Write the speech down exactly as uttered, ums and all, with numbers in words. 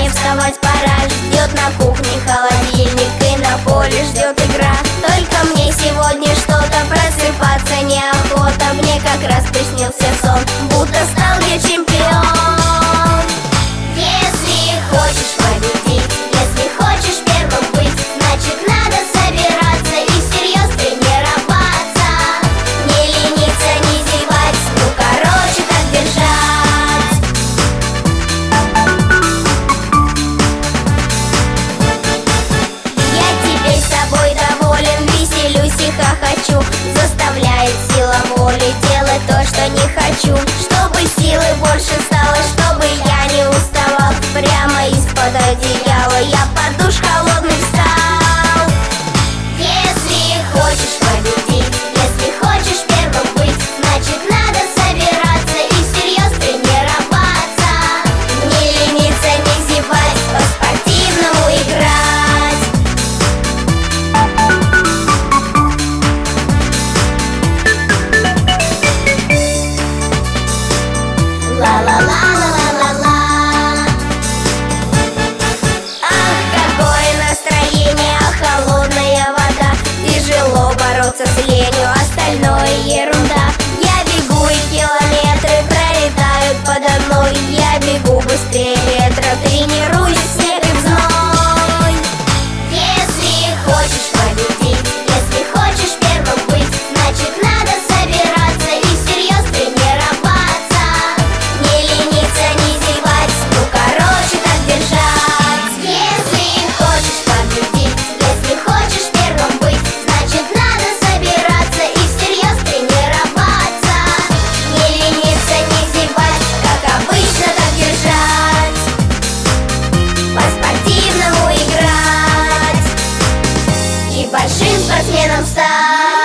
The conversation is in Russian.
мне вставать пора. Ждет на кухне холодильник и на поле ждет игра. Только мне сегодня что-то просыпаться неохота. Мне как раз приснился сон, будто стал я чемпион. Если хочешь победить, если хочешь первым быть, значит надо собираться и всерьез тренироваться. Не лениться, не зевать, ну короче так держать. Я теперь собой доволен, веселюсь и хохочу. Заставляет сила воли делать то, что не хочу. Чтобы силы больше стало, чтобы я не уставал. Прямо из-под одеяла я под душ холодный встал. Если хочешь победить, если хочешь первым быть, значит надо собираться и всерьез тренироваться. Не лениться, не зевать, по-спортивному играть. Ла-ла-ла-ла-ла-ла-ла. Ах, какое настроение, холодная вода. Тяжело бороться с ленью, остальное ерунда. Я бегу и километры пролетают подо мной. Я бегу быстрее ветра, тренируюсь в снег и в зной. Если хочешь победить, если хочешь первым быть, значит надо собираться и всерьез тренироваться. Не лениться, не зевать, ну короче так держать. Если хочешь победить, если хочешь первым быть, значит надо собираться и всерьез тренироваться. Не лениться, не зевать, как обычно так держать. По-спортивному играть и большим спортсменом стать.